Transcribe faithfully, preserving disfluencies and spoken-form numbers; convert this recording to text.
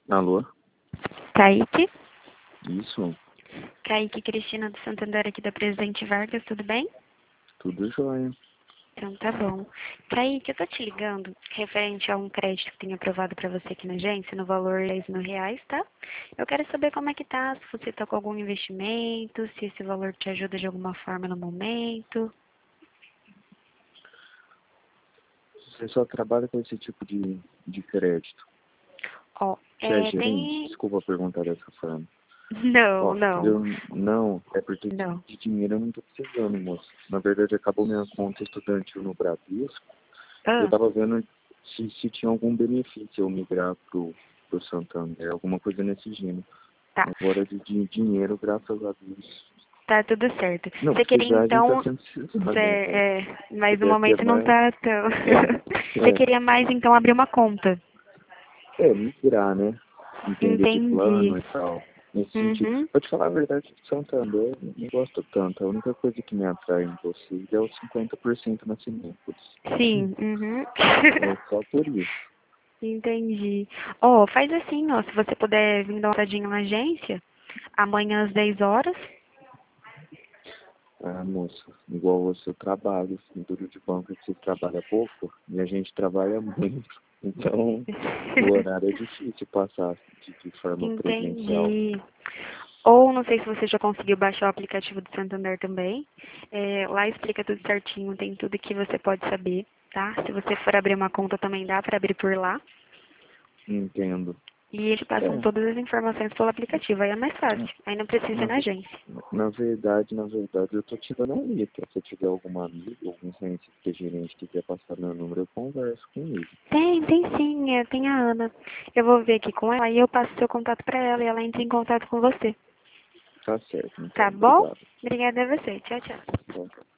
Alô? Kaique? Isso, Kaique Cristina do Santander aqui da Presidente Vargas, tudo bem? tudo jóia. Então tá bom. Kaique, eu tô te ligando referente a um crédito que tenho aprovado para você aqui na agência, no valor de dez mil reais, tá? Eu quero saber como é que tá, se você tá com algum investimento, se esse valor te ajuda de alguma forma no momento. Você só trabalha com esse tipo de, de crédito. Ó, Você é é, gerente? tem... Desculpa perguntar dessa forma. Não, Ó, não, eu não, é porque não. de dinheiro eu não tô precisando, moço. Na verdade, acabou minha conta estudantil no Bradesco. Eu Ah, tava vendo se, se tinha algum benefício eu migrar pro, pro Santander, alguma coisa nesse gênero. tá. Agora de, de dinheiro, graças a Deus. Tá tudo certo. Não, Você queria precisar a gente tá então... sempre precisando, né, cê- velho? é, Se mas no der ter momento não mais, tá tão... Você é, queria mais então abrir uma conta? é, migrar, né? Entender de Entendi. plano e tal. Nesse sentido. Uhum. Pra te falar a verdade, de Santander, eu não gosto tanto. A única coisa que me atrai em vocês é os cinquenta por cento na Cinépolis. Sim. Uhum. É só por isso. Entendi. Ó, faz assim, ó, se você puder vir dar uma olhadinha na agência, amanhã às dez horas. Ah, moça, igual você, eu trabalho, assim, duro de banco que você trabalha pouco e a gente trabalha muito. Então, o horário é difícil passar de, de forma presencial. Entendi. Ou não sei se você já conseguiu baixar o aplicativo do Santander também. É, lá explica tudo certinho, tem tudo que você pode saber, tá? Se você for abrir uma conta também dá para abrir por lá. Entendo. E eles passam É, todas as informações pelo aplicativo, aí é mais fácil. Aí não precisa ir na, na agência. na verdade, na verdade, eu tô te dando a letra. Se eu tiver algum amigo, algum conhecido que é gerente que quiser passar meu número, eu converso com ele. Tem, tem sim, é, tem a Ana. Eu vou ver aqui com ela e eu passo seu contato para ela e ela entra em contato com você. Tá certo, então. Tá bom? Obrigado. Obrigada a você. Tchau, tchau. Tchau, tchau.